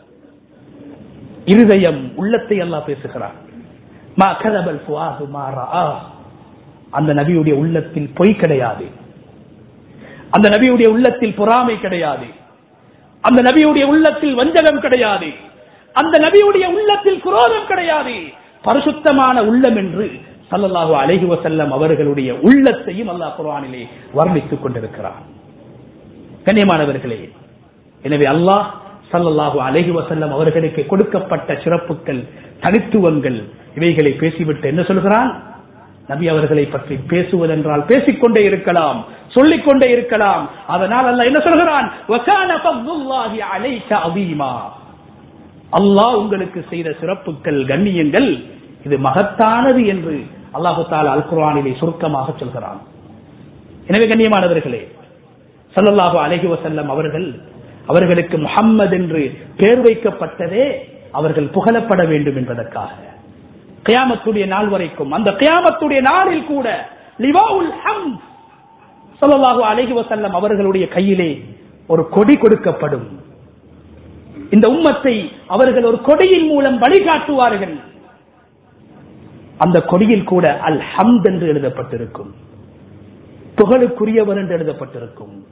இருதயம், உள்ளத்தை அல்லாஹ் பேசுகிறான். மா கதபல் ஃபுஆது மா ரஆ. அந்த நபியுடைய உள்ளத்தில் பொய் கிடையாது, அந்த நபியுடைய உள்ளத்தில் பொறாமை கிடையாது, அந்த நபியுடைய உள்ளத்தில் வஞ்சகம் கிடையாது, அந்த நபியுடைய உள்ளத்தில் குரோதம் கிடையாது. பரிசுத்தமான உள்ளம் என்று ஸல்லல்லாஹு அலைஹி வஸல்லம் அவர்களுடைய உள்ளத்தையும் அல்லாஹ் குர்ஆனிலே வர்ணித்துக் கொண்டிருக்கிறார். கண்ணியமானவர்களே, எனவே அல்லாஹ் ஸல்லல்லாஹு அலைஹி வஸல்லம் அவர்களுக்கு கொடுக்கப்பட்ட சிறப்புகள், தனித்துவங்கள், இவைகளை பேசிவிட்டு என்ன சொல்கிறான்? நபி அவர்களை பற்றி பேசுவதென்றால் பேசிக்கொண்டே இருக்கலாம், சொல்லிக்கொண்டே இருக்கலாம். அதனால் அல்லாஹ் என்ன சொல்கிறான்? வகான ஃபض்லுல்லாஹி அலைக அதீமா. அல்லாஹ் உங்களுக்கு செய்த சிறப்புகள், கண்ணியங்கள் இது மகத்தானது என்று அல்லாஹ் தஆலா அல் குர்ஆனிலே சுருக்கமாக சொல்கிறான். எனவே கண்ணியமானவர்களே, ஸல்லல்லாஹு அலைஹி வஸல்லம் அவர்கள், அவர்களுக்கு முஹம்மது என்று பெயர் வைக்கப்பட்டதே அவர்கள் புகழப்பட வேண்டும் என்பதற்காக. கியாமத்துடைய நாள் வரைக்கும், அந்த கியாமத்துடைய நாளில் கூட லிவாஉல் ஹம்த் ஸல்லல்லாஹு அலைஹி வஸல்லம் அவர்களுடைய கையிலே ஒரு கொடி கொடுக்கப்படும். இந்த உம்மத்தை அவர்கள் ஒரு கொடியின் மூலம் வழிகாட்டுவார்கள். அந்த கொடியில் கூட அல் ஹம்த் என்று எழுதப்பட்டிருக்கும், புகழுக்குரியவர் என்று எழுதப்பட்டிருக்கும்,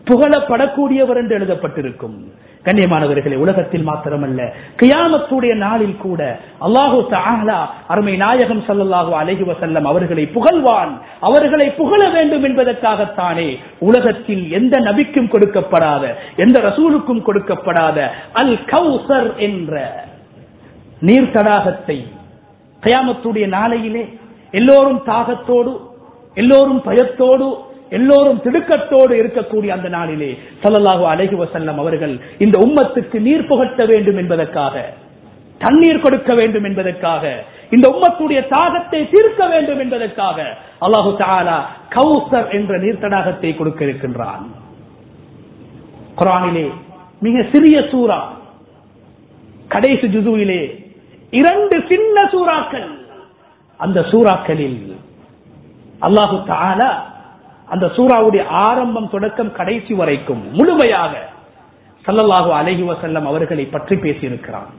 புகழப்படக்கூடியவர் என்று எழுதப்பட்டிருக்கும். கண்ணியமானவர்களே, உலகத்தில் மாத்திரமல்ல, கியாமத்துடைய நாளில் கூட அல்லாஹு தஆலா அருமை நாயகம் ஸல்லல்லாஹு அலைஹி வஸல்லம் அவர்களை புகழ்வான். அவர்களை புகழ வேண்டும் என்பதற்காகத்தானே உலகத்தில் எந்த நபிக்கும் கொடுக்கப்படாத, எந்த ரசூலுக்கும் கொடுக்கப்படாத அல் கௌசர் என்ற நீர் தடாகத்தை கியாமத்துடைய நாளையிலே எல்லோரும் தாகத்தோடு, எல்லோரும் பயத்தோடு, எல்லோரும் திடுக்கத்தோடு இருக்கக்கூடிய அந்த நாளிலே ஸல்லல்லாஹு அலைஹி வஸல்லம் அவர்கள் இந்த உம்மத்துக்கு நீர் புகட்ட வேண்டும் என்பதற்காக, தண்ணீர் கொடுக்க வேண்டும் என்பதற்காக, இந்த உம்மத்துடைய தாகத்தை தீர்க்க வேண்டும் என்பதற்காக அல்லாஹு தஆலா கௌசர் என்ற நீர் தடாகத்தை கொடுக்க இருக்கின்றான். குர்ஆனிலே மிக சிறிய சூரா, கடைசி ஜுதுவிலே இரண்டு சின்ன சூறாக்கள். அந்த சூறாக்களில் அல்லாஹு தஆலா அந்த சூராவுடைய ஆரம்பம் தொடக்கம் கடைசி வரைக்கும் முழுமையாக ஸல்லல்லாஹு அலைஹி வஸல்லம் அவர்களை பற்றி பேசியிருக்கிறான்.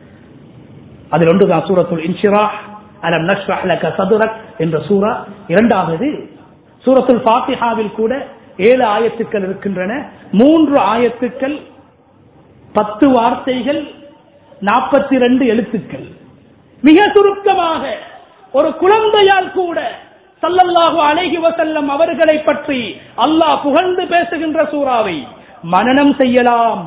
அதில் ஒன்றுதான் சூரத்துல் இன்ஷிராஹ், அலம் நஷ்ரஹ் லக சத்ரக் என்ற சூரா. இரண்டாவது சூரத்துல் ஃபாத்திஹாவில் கூட ஏழு ஆயத்துக்கள் இருக்கின்றன. மூன்று ஆயத்துக்கள், பத்து வார்த்தைகள், நாற்பத்தி இரண்டு எழுத்துக்கள். மிக சுருக்கமாக ஒரு குழந்தையால் கூட ஸல்லல்லாஹு அலைஹி வஸல்லம் அவர்களை பற்றி அல்லாஹ் புகழ்ந்து பேசுகின்ற சூறாவை மனனம் செய்யலாம்.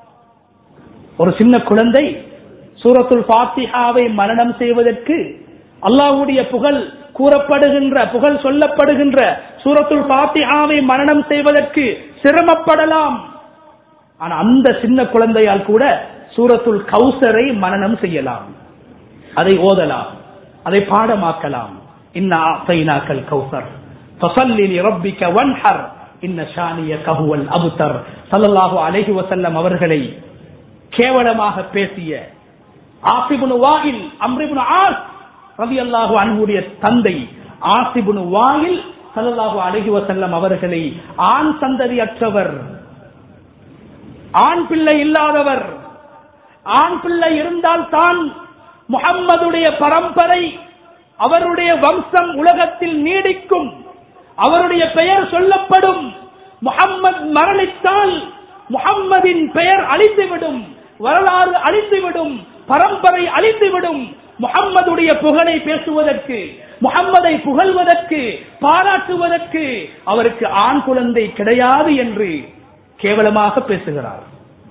ஒரு சின்ன குழந்தை சூரத்துல் ஃபாத்திஹாவை மனனம் செய்வதற்கு, அல்லாஹ்வுடைய புகழ் கூறப்படுகின்ற, புகழ் சொல்லப்படுகின்ற சூரத்துல் ஃபாத்திஹாவை மனனம் செய்வதற்கு சிரமப்படலாம். ஆனா அந்த சின்ன குழந்தையால் கூட சூரத்துல் கௌசரை மனனம் செய்யலாம், அதை ஓதலாம், அதை பாடமாக்கலாம். இன்னா அஃதைனாக்கல் கௌசர் ஃபஸல்லி லிரப்பிக வன்ஹர் இன்ன ஷானியக ஹுவல் அப்தர். ஸல்லல்லாஹு அலைஹி வஸல்லம் அவர்களை கேவலமாக பேசிய ஆஸ் இப்னு வாயில், அம்ர் இப்னு ஆஸ் ரலியல்லாஹு அன்ஹுடைய தந்தை ஆஸ் இப்னு வாயில் ஸல்லல்லாஹு அலைஹி வஸல்லம் அவர்களை ஆண் சந்ததியற்றவர், ஆண் பிள்ளை இல்லாதவர், ஆண் பிள்ளை இருந்தால் தான் முஹம்மதுடைய பரம்பரை, அவருடைய வம்சம் உலகத்தில் நீடிக்கும், அவருடைய பெயர் சொல்லப்படும். முஹம்மது மரணித்தால் முஹம்மதின் பெயர் அழிந்துவிடும், வரலாறு அழிந்துவிடும், பரம்பரை அழிந்துவிடும். முஹம்மதுடைய புகழை பேசுவதற்கு, முஹம்மதை புகழ்வதற்கு, பாராட்டுவதற்கு அவருக்கு ஆண் குழந்தை கிடையாது என்று கேவலமாக பேசுகிறார்.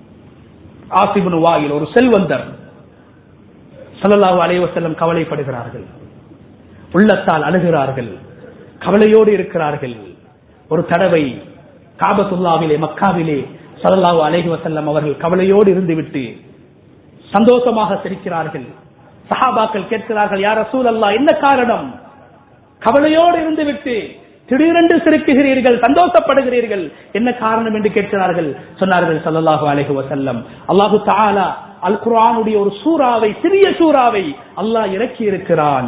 ஆஸ் இப்னு வாயில் ஒரு செல்வந்தர். ஸல்லல்லாஹு அலைஹி வஸல்லம் கவலைப்படுகிறார்கள், உள்ளத்தால் அழுகிறார்கள், கவலையோடு இருக்கிறார்கள். ஒரு தடவை காபத்துல்லாவிலே, மக்காவிலே ஸல்லல்லாஹு அலைஹி வஸல்லம் அவர்கள் கவலையோடு இருந்துவிட்டு சந்தோஷமாக சிரிக்கிறார்கள். சஹாபாக்கள் கேட்கிறார்கள், யா ரசூலல்லாஹ், என்ன காரணம்? கவலையோடு இருந்துவிட்டு திடீரென்று சிரிக்குகிறீர்கள், சந்தோஷப்படுகிறீர்கள், என்ன காரணம் என்று கேட்கிறார்கள். சொன்னார்கள் ஸல்லல்லாஹு அலைஹி வஸல்லம், அல்லாஹு தஆலா அல் குர்ஆனுடைய ஒரு சூறாவை, சிறிய சூறாவை அல்லாஹ் இறக்கி இருக்கிறான்.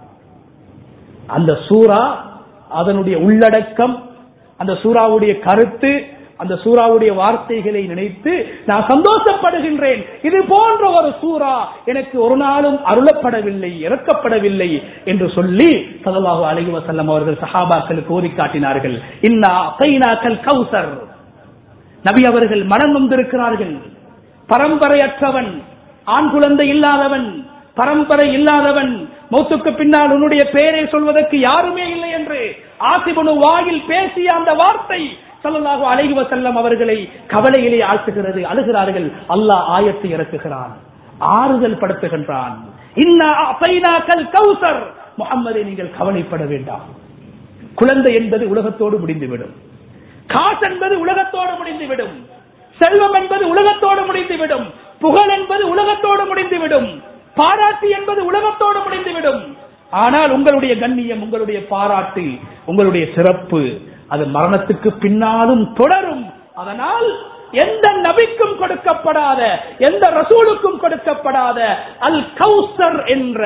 அந்த சூரா, அதனுடைய உள்ளடக்கம், அந்த சூறாவுடைய கருத்து, அந்த சூறாவுடைய வார்த்தைகளை நினைத்து நான் சந்தோஷப்படுகின்றேன். இது போன்ற ஒரு சூரா எனக்கு ஒரு நாளும் அருளப்படவில்லை, இறக்கப்படவில்லை என்று சொல்லி ஸல்லல்லாஹு அலைஹி வஸல்லம் அவர்கள் சஹாபாக்களுக்கு ஓதி காட்டினார்கள். இன்னா அஃதைனாக்கல் கௌசர். நபி அவர்கள் மனம் வந்திருக்கிறார்கள். பரம்பரையற்றவன், ஆண் குழந்தை இல்லாதவன், பரம்பரை இல்லாதவன், மௌத்துக்கு பின்னால் உன்னுடைய பெயரை சொல்வதற்கு யாருமே இல்லை என்று ஆஸ் இப்னு வாயில் பேசிய அந்த வார்த்தை ஸல்லல்லாஹு அலைஹி வஸல்லம் அவர்களை கவலையிலே ஆழ்த்துகிறது. அழுகிறார்கள். அல்லாஹ் ஆயத்தை இறக்குகிறான், ஆறுதல் படுத்துகின்றான். இன்னா அஃதைனாக்கல் கௌசர், முஹம்மதே நீங்கள் கவலைப்பட வேண்டாம். குழந்தை என்பது உலகத்தோடு முடிந்துவிடும், காசு என்பது உலகத்தோடு முடிந்துவிடும், செல்வம் என்பது உலகத்தோடு முடிந்துவிடும், புகழ் என்பது உலகத்தோடு முடிந்துவிடும், பாராட்டு என்பது உலகத்தோடு முடிந்துவிடும். ஆனால் உங்களுடைய கண்ணியம், உங்களுடைய பாராட்டு, உங்களுடைய சிறப்பு அது மரணத்துக்கு பின்னாலும் தொடரும். அதனால் எந்த நபிக்கும் கொடுக்கப்படாத, எந்த ரசூலுக்கும் கொடுக்கப்படாத அல் கௌசர் என்ற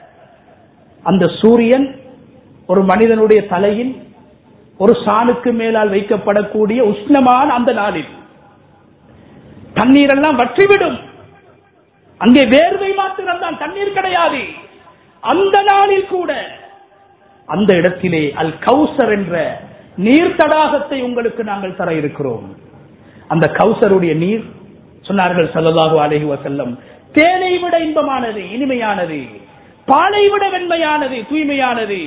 அந்த சூரியன் ஒரு மனிதனுடைய தலையில் ஒரு சாணுக்கு மேலால் வைக்கப்படக்கூடிய உஷ்ணமான அந்த நாளில் தண்ணீர் எல்லாம் வற்றிவிடும். அங்கே வேர்வை மாத்திரம் தான், தண்ணீர் கிடையாது. அந்த நாளில் கூட அந்த இடத்திலே அல் கௌசர் என்ற நீர் தடாகத்தை உங்களுக்கு நாங்கள் தர இருக்கிறோம். அந்த கௌசருடைய நீர் சொன்னார்கள் ஸல்லல்லாஹு அலைஹி வஸல்லம், தேனை விட இன்பமானது, இனிமையானது, பாலை விட வெண்மையானது, தூய்மையானது.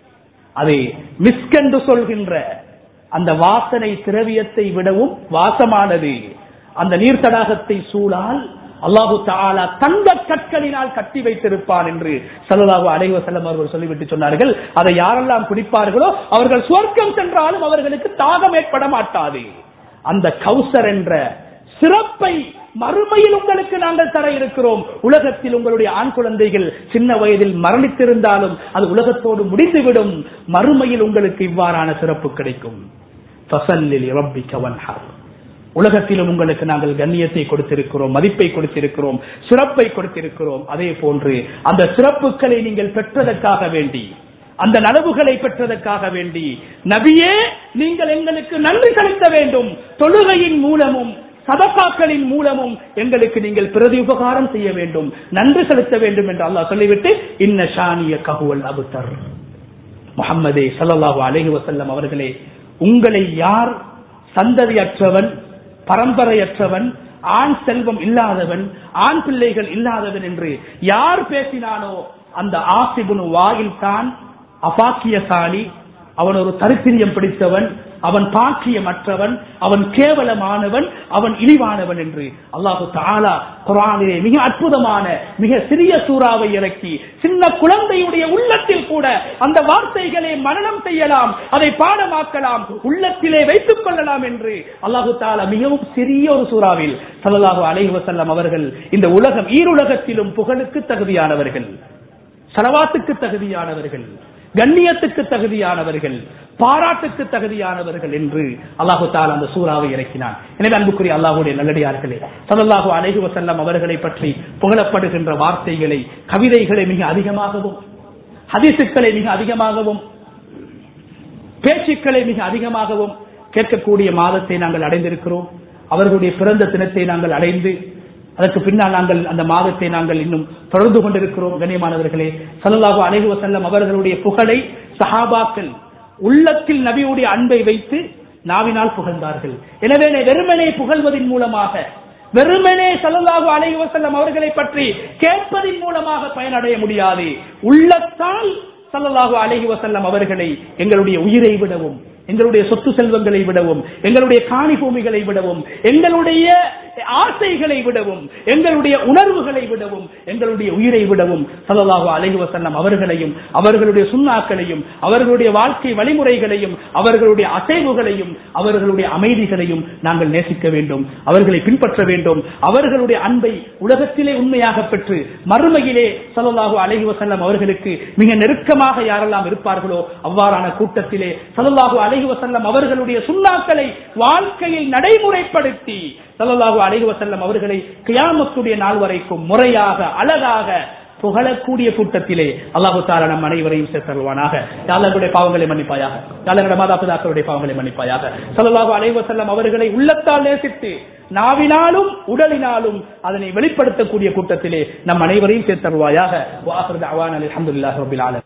அது மிஸ்க் என்று சொல்கின்ற அந்த வாசனை திரவியத்தை விடவும் வாசமானது. அந்த நீர் தடாகத்தை சூழால் அல்லாஹு தஆலா தங்க கற்களினால் கட்டி வைத்திருப்பான் என்று ஸல்லல்லாஹு அலைஹி வஸல்லம் அவர்கள் சொல்லிவிட்டு சொன்னார்கள். அதை யாரெல்லாம் குடிப்பார்களோ அவர்கள் சுவர்க்கம் சென்றாலும் அவர்களுக்கு தாகம் ஏற்பட மாட்டாது. அந்த கௌசர் என்ற சிறப்பை மறுமையில் உங்களுக்கு நாங்கள் தர இருக்கிறோம். உலகத்தில் உங்களுடைய ஆண் குழந்தைகள் சின்ன வயதில் மரணித்திருந்தாலும் அது உலகத்தோடு முடிந்துவிடும். மறுமையில் உங்களுக்கு இவ்வாறான சிறப்பு கிடைக்கும். ஃபஸல்லி ரப்பிக வன்ஹர். உலகத்திலும் உங்களுக்கு நாங்கள் கண்ணியத்தை கொடுத்திருக்கிறோம், மதிப்பை கொடுத்திருக்கிறோம், சிறப்பை கொடுத்திருக்கிறோம். அதே போன்று அந்த சிறப்புகளை நீங்கள் பெற்றதற்காக வேண்டி, அந்த நலவுகளை பெற்றதற்காக வேண்டி நபியே நீங்கள் எங்களுக்கு நன்றி செலுத்த வேண்டும். தொழுகையின் மூலமும் சதகாக்களின் மூலமும் எங்களுக்கு நீங்கள் பிரதி உபகாரம் செய்ய வேண்டும், நன்றி செலுத்த வேண்டும் என்று அல்லாஹ் சொல்லிவிட்டு இன்ன ஷானிய கஹுவல் அபுதர். முஹம்மதே ஸல்லல்லாஹு அலைஹி வஸல்லம் அவர்களே, உங்களை யார் சந்ததியற்றவன், பரம்பரையற்றவன், ஆண் செல்வம் இல்லாதவன், ஆண் பிள்ளைகள் இல்லாதவன் என்று யார் பேசினானோ அந்த ஆசிபுனு வாயில் தான் அபாக்கியசாலி, அவன் ஒரு தரித்திரியம் பிடித்தவன், அவன் பாக்கியமற்றவன், அவன் கேவலமானவன், அவன் இழிவானவன் என்று அல்லாஹு தஆலா குர்ஆனிலே மிக அற்புதமான மிக சிறிய சூறாவை இறக்கி சின்ன குழந்தையுடைய உள்ளத்தில் கூட அந்த வார்த்தைகளை மனனம் செய்யலாம், அதை பாடமாக்கலாம், உள்ளத்திலே வைத்துக் கொள்ளலாம் என்று அல்லாஹு தஆலா மிகவும் சிறிய ஒரு சூறாவில் ஸல்லல்லாஹு அலைஹி வஸல்லம் அவர்கள் இந்த உலகம் ஈருலகத்திலும் புகழுக்கு தகுதியானவர்கள், ஸலவாத்துக்கு தகுதியானவர்கள், கண்ணியத்துக்கு தகுதியானவர்கள், பாராட்டுக்கு தகுதியானவர்கள் என்று அல்லாஹு தஆலா அந்த சூறாவை இறக்கினான். எனவே அன்புக்குரிய அல்லாஹ்வுடைய நல்லடியார்களே, ஸல்லல்லாஹு அலைஹி வஸல்லம் அவர்களை பற்றி புகழப்படுகின்ற வார்த்தைகளை, கவிதைகளை மிக அதிகமாகவும், ஹதீஸுக்களை மிக அதிகமாகவும், பேச்சுக்களை மிக அதிகமாகவும் கேட்கக்கூடிய மாதத்தை நாங்கள் அடைந்திருக்கிறோம். அவர்களுடைய பிறந்த தினத்தை நாங்கள் அடைந்து அதற்கு பின்னால் நாங்கள் அந்த மாதத்தை நாங்கள் இன்னும் தொடர்ந்து கொண்டிருக்கிறோம். கண்ணியமானவர்களே, ஸல்லல்லாஹு அலைஹி வஸல்லம் அவர்களுடைய புகழை சஹாபாக்கள் உள்ளத்தில் நபியுடைய அன்பை வைத்து நாவினால் புகழ்ந்தார்கள். எனவே வெறுமனே புகழ்வதன் மூலமாக, வெறுமனே ஸல்லல்லாஹு அலைஹி வஸல்லம் அவர்களை பற்றி கேட்பதன் மூலமாக பயனடைய முடியாது. உள்ளத்தால் ஸல்லல்லாஹு அலைஹி வஸல்லம் அவர்களை எங்களுடைய உயிரை விடவும், எங்களுடைய சொத்து செல்வங்களை விடவும், எங்களுடைய காணி பூமிகளை விடவும், எங்களுடைய ஆசைகளை விடவும், எங்களுடைய உணர்வுகளை விடவும், எங்களுடைய உயிரை விடவும் ஸல்லல்லாஹு அலைஹி வஸல்லம் அவர்களையும், அவர்களுடைய சுன்னாக்களையும், அவர்களுடைய வாழ்க்கை வழிமுறைகளையும், அவர்களுடைய அசைவுகளையும், அவர்களுடைய அமைதிகளையும் நாங்கள் நேசிக்க வேண்டும், அவர்களை பின்பற்ற வேண்டும். அவர்களுடைய அன்பை உலகத்திலே உண்மையாக பெற்று மறுமையிலே ஸல்லல்லாஹு அலைஹி வஸல்லம் அவர்களுக்கு மிக நெருக்கமாக யாரெல்லாம் இருப்பார்களோ அவ்வாறான கூட்டத்திலே ஸல்லல்லாஹு அலைஹி வஸல்லம் அவர்களுடைய சுன்னாக்களை வாழ்க்கையில் நடைமுறைப்படுத்தி ஸல்லல்லாஹு அலைஹி வஸல்லம் அவர்களை கியாமத்துடைய நாள் வரைக்கும் முறையாக அழகாக புகழக்கூடிய கூட்டத்திலே அல்லாஹு தஆலா நம் அனைவரையும் சேர்த்தருள்வானாக. யா அல்லாஹ் எங்களுடைய பாவங்களை மன்னிப்பாயாக, யா அல்லாஹ் எங்களுடைய மாதாபிதாக்களுடைய பாவங்களை மன்னிப்பாயாக. ஸல்லல்லாஹு அலைஹி வஸல்லம் அவர்களை உள்ளத்தால் நேசித்து நாவினாலும் உடலினாலும் அதனை வெளிப்படுத்தக்கூடிய கூட்டத்திலே நம் அனைவரையும் சேர்த்தருள்வாயாக. வ ஆகிரு தஅவானா அல்ஹம்துலில்லாஹி ரப்பில் ஆலமீன்.